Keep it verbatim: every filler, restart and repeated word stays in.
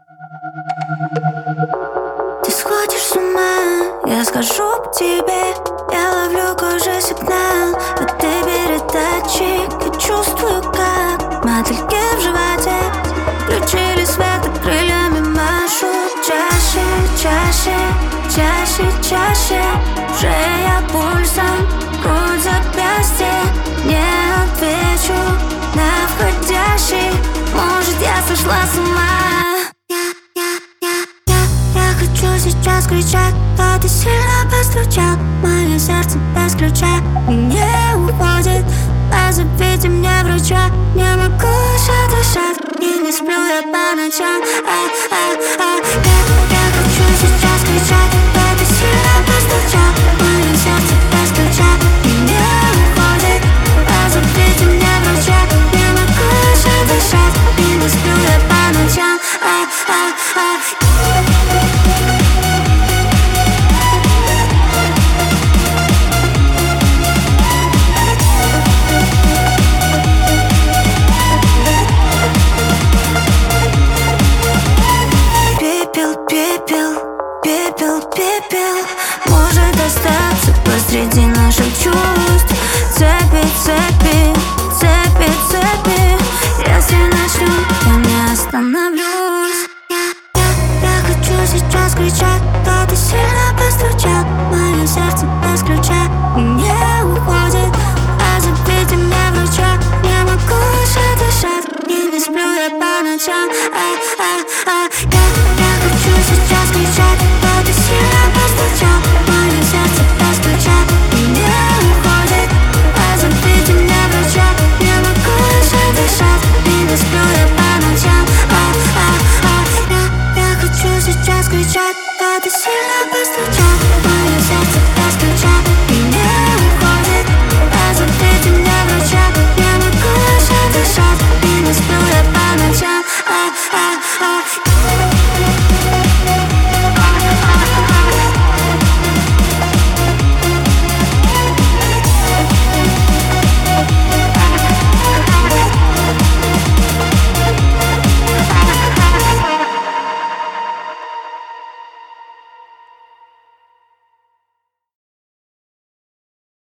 Ты сходишь с ума, я скажу к тебе. Я ловлю кожей сигнал от ты передатчик. Я чувствую, как мотыльки в животе включили свет и крыльями машут. Чаще, чаще, чаще, чаще. Шея пульсом, грудь, запястье. Не отвечу на входящий. Может, я сошла с ума. Хочу сейчас кричать, но ты сильно постучал. Мое сердце без ключа не уходит. Позовите мне врача, не могу еще дышать. И не сплю я по ночам. а, а, а. Я, я хочу сейчас кричать, но ты сильно постучал. Мое сердце без ключа не уходит. Позовите мне врача, не могу еще дышать. И не сплю я по ночам. а, а, а. Пепел, пепел может остаться посреди наших чувств. Цепи, цепи, цепи, цепи. Если начнем, я не остановлюсь. Я, я, я хочу сейчас кричать, но ты сильно постучал. Мое сердце без ключа не уходит. Позовите мне врача, не могу еще дышать. И не сплю я по ночам. а, а, а. Я, я хочу сейчас кричать, но ты сильно постучал.